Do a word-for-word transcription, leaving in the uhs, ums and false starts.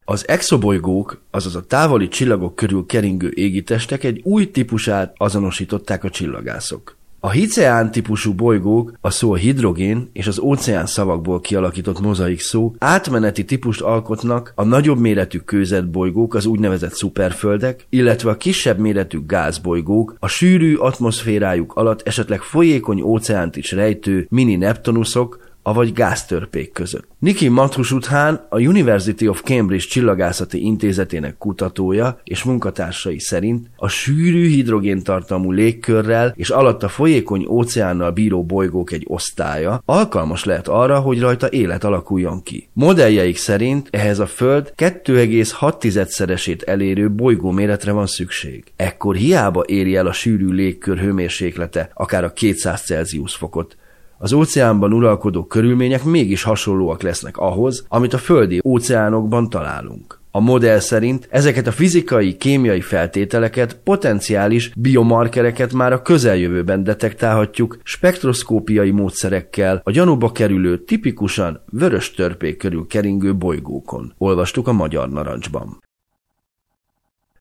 Az exobolygók, azaz a távoli csillagok körül keringő égitestek egy új típusát azonosították a csillagászok. A Hiceán típusú bolygók, a szó a hidrogén és az óceán szavakból kialakított mozaik szó átmeneti típust alkotnak a nagyobb méretű kőzetbolygók, az úgynevezett szuperföldek, illetve a kisebb méretű gázbolygók, a sűrű atmoszférájuk alatt esetleg folyékony óceánt is rejtő mini Neptunuszok, avagy gáztörpék között. Niki Madhusudan, a University of Cambridge csillagászati intézetének kutatója és munkatársai szerint a sűrű hidrogéntartalmú légkörrel és alatta folyékony óceánnal bíró bolygók egy osztálya alkalmas lehet arra, hogy rajta élet alakuljon ki. Modelljeik szerint ehhez a Föld kettő egész hat szeresét elérő bolygóméretre van szükség. Ekkor hiába éri el a sűrű légkör hőmérséklete akár a kétszáz Celsius fokot. Az óceánban uralkodó körülmények mégis hasonlóak lesznek ahhoz, amit a földi óceánokban találunk. A modell szerint ezeket a fizikai, kémiai feltételeket, potenciális biomarkereket már a közeljövőben detektálhatjuk spektroszkópiai módszerekkel a gyanúba kerülő, tipikusan vörös törpék körül keringő bolygókon. Olvastuk a Magyar Narancsban.